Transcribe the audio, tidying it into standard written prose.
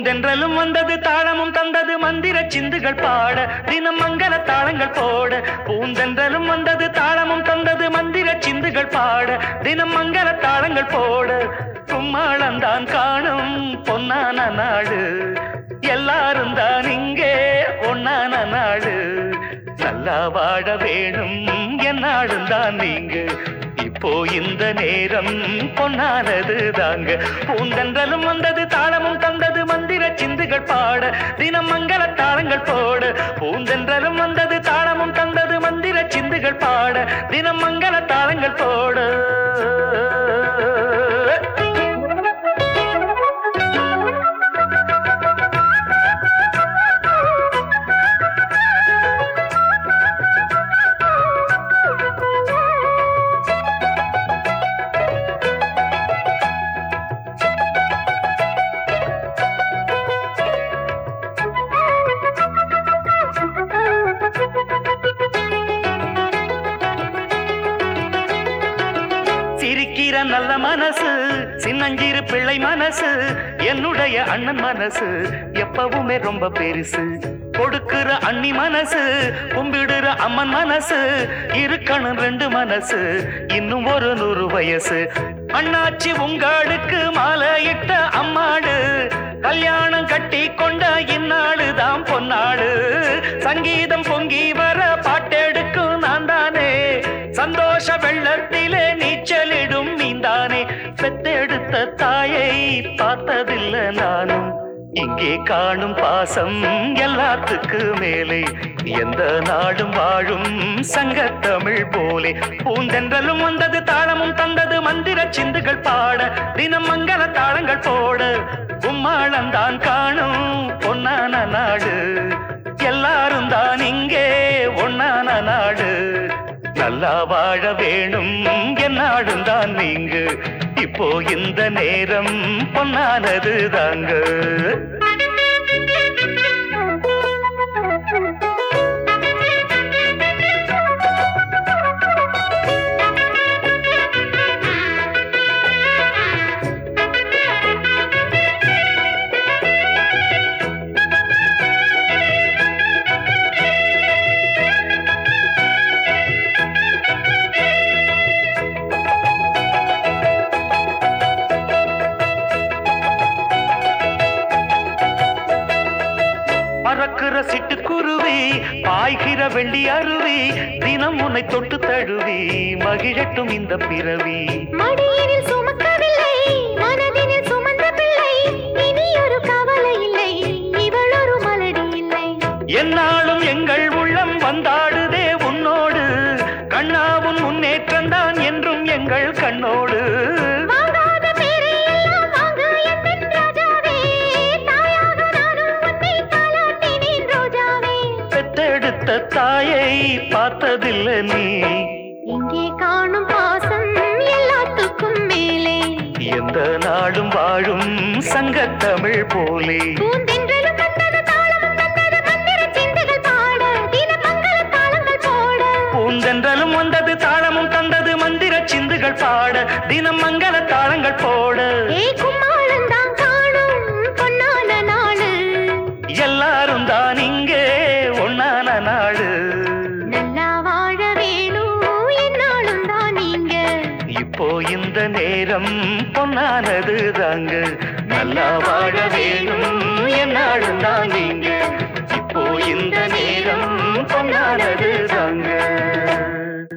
பூந்தென்றலும் வந்தது தாளமும் தந்தது மந்திர சிந்துகள் பாட தினம் மங்கள தாளங்கள் போட பூந்தென்றலும் வந்தது தாளமும் தந்தது மந்திர சிந்துகள் பாட தினம் மங்கள தாளங்கள் போட கும்மாளந்தான் காணும் பொன்னான நாடு எல்லாரும் தான் இங்கே ஒன்னான நாடு நல்லா வாழ வேணும் என்னாலும் தான் நீங்க இப்போ இந்த நேரம் பொன்னானது தாங்க பூந்தென்றலும் வந்தது தாளமும் தந்தது மந்திர சிந்துகள் பாட தினம் மங்கள தாளங்கள் போட பூந்தென்றலும் வந்தது தாளமும் தந்தது மந்திர சிந்துகள் பாட தினம் மங்கள தாளங்கள் போட சிரிக்கிற நல்ல மனசு சின்னஞ்சிறு பிள்ளை மனசு என்னுடைய அண்ணன் மனசு எப்பவுமே ரொம்ப பெருசு கொடுக்கிற அண்ணி மனசு கும்பிடுற அம்மன் மனசு இருக்கணும் ரெண்டு மனசு இன்னும் ஒரு 100 வயசு அண்ணாச்சி உங்களுக்கு மாலையிட்ட அம்மாடு கல்யாணம் கட்டி கொண்ட இந்நாளுதான் பொன்னாடு சங்கீதம் பொங்கி வர பாட்டெடுக்கும் நான் தானே சந்தோஷ வெள்ளத்திலே நீச்சலிடும் நீந்தானே பெத்தெடுத்த தாயை பார்த்ததில்லை நானும் இங்கே காணும் பாசம் எல்லாத்துக்கு மேலே எந்த நாடும் வாழும் சங்கத்தமிழ் போலே பூந்தென்றலும் வந்தது தாளமும் தந்தது மந்திர சிந்துகள் பாட தினம் மங்கள தாளங்கள் போட கும்மாளந்தான் காணும் பொன்னான நாடு எல்லாரும் தான் இங்கே ஒன்னான நாடு நல்லா வாழ வேணும் என்னாடும் தான் நீங்க இப்போ இந்த நேரம் பொன்னானது தாங்க பறக்கிற சிட்டுக்குருவி பாய்கிற வெள்ளி அருவி தினம் உன்னை தொட்டு தழுவி மகிழட்டும் இந்த பிறவி மடியினில் சுமக்கவில்லை மனதினில் சுமந்த பிள்ளை இனி ஒரு கவலை இல்லை இவள் ஒரு மலடி இல்லை என்னாலும் எங்கள் உள்ளம் வந்தாடுதே உன்னோடு கண்ணாவும் முன்னேற்றம் தான் என்றும் எங்கள் கண்ணோடு பெத்தெடுத்த தாயை பார்த்ததில்லை நீ இங்கே காணும் பாசம் எல்லாத்துக்கும் மேலே எந்த நாடும் வாழும் சங்கத்தமிழ் போலே பூந்தென்றலும் வந்தது தாளமும் தந்தது மந்திர சிந்துகள் பாட தினம் மங்கள தாளங்கள் போட பூந்தென்றலும் வந்தது தாளமும் தந்தது மந்திர சிந்துகள் பாட தினம் மங்கள தாளங்கள் போட கும்மாளந்தான் காணும் பொன்னான நாடு எல்லாரும் தான் இங்கே ஒன்னான நாடு நல்லா வாழ வேணும் என்னாலும் தான் நீங்க இப்போ இந்த நேரம் பொன்னானது தாங்க நல்லா வாழ வேணும்